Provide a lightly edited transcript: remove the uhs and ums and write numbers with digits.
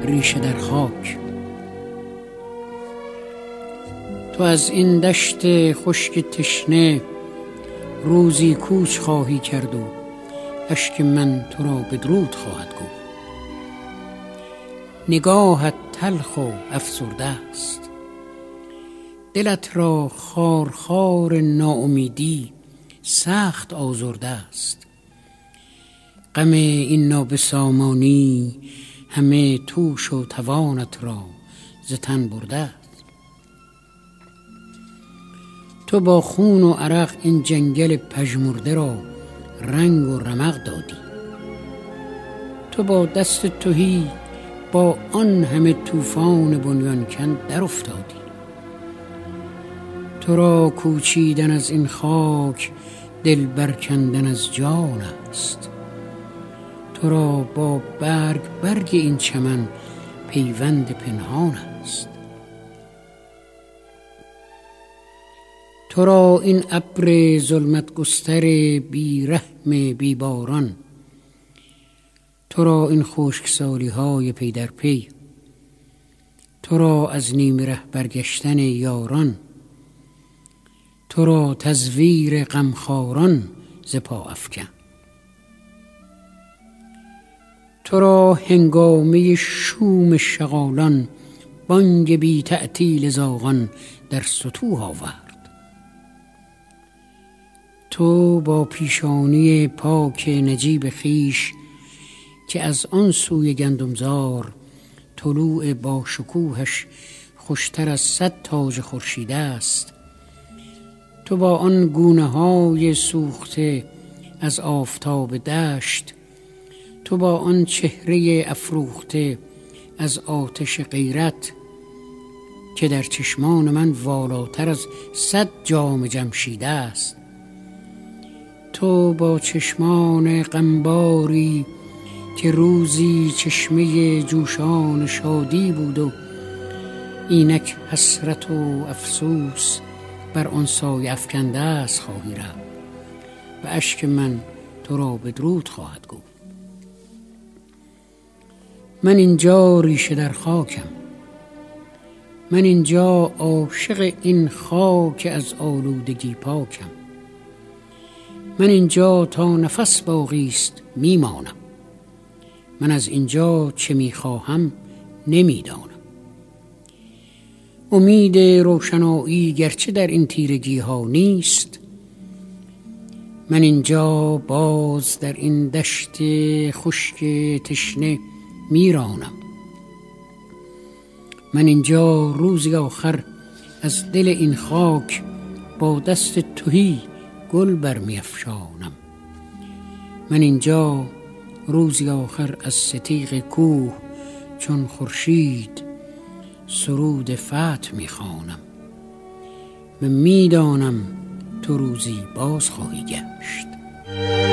ریشه در خاک. تو از این دشت خشک تشنه روزی کوچ خواهی کرد و اشک من تو را بدرود خواهد گفت. نگاهت تلخ و افسرده است، دلت را خارخار ناامیدی سخت آزرده است. غم این نابسامانی همه توش و توانت را ز تن برده است. تو با خون و عرق این جنگل پژمرده را رنگ و رمق دادی. تو با دست تهی با آن همه طوفان بنیانکن در افتادی. تو را کوچیدن از این خاک دل برکندن از جان است. تو را با برگ این چمن پیوند پنهان است. تو را این ابر ظلمت گستر بی رحم بی باران، تو را این خشکسالی های پی در پی، تو را از نیمه ره برگشتن یاران، تو را تزویر غمخواران ز پا افکن. تو را هنگامه شوم شغالان بانگ بی تعطیل زاغان در ستوه آورد. تو با پیشانی پاک نجیب خیش که از آن سوی گندمزار طلوع با شکوهش خوشتر از 100 تاج خورشید است، تو با آن گونه های سوخته از آفتاب دشت، تو با آن چهره افروخته از آتش غیرت که در چشمان من والاتر از 100 جام جمشید است، تو با چشمان غمباری که روزی چشمه جوشان شادی بود و اینک حسرت و افسوس بر آن سایه افکنده است خواهی رفت و اشک من تو را بدرود خواهد گفت. من اینجا ریشه در خاکم، من اینجا عاشق این خاک از آلودگی پاکم، من اینجا تا نفس باقی است میمانم، من از اینجا چه میخواهم نمیدانم. امید روشنایی گرچه در این تیرگی ها نیست، من اینجا باز در این دشت خشک تشنه میرانم، من اینجا روزی آخر از دل این خاک با دست تهی گل برمی‌افشانم، من اینجا روزی آخر از ستیغ کوه چون خورشید سرود فتح میخوانم و میدانم تو روزی باز خواهی گشت.